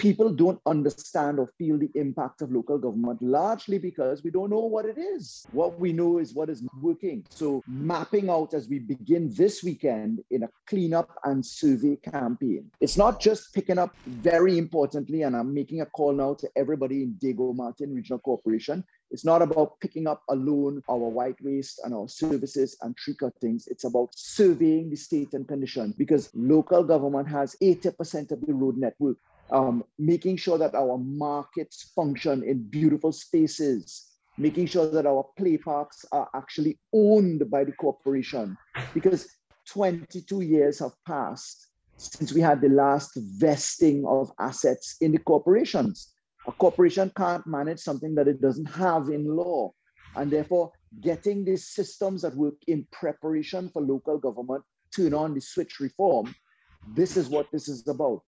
people don't understand or feel the impact of local government, largely because we don't know what it is. What we know is what is working. So mapping out as we begin this weekend in a cleanup and survey campaign. It's not just picking up, very importantly, and I'm making a call now to everybody in Diego Martin Regional Corporation. It's not about picking up alone our white waste and our services and tree cuttings. It's about surveying the state and condition, because local government has 80% of the road network. Making sure that our markets function in beautiful spaces, making sure that our play parks are actually owned by the corporation, because 22 years have passed since we had the last vesting of assets in the corporations. A corporation can't manage something that it doesn't have in law. And therefore, getting these systems that work in preparation for local government, turn on the switch reform, this is what this is about.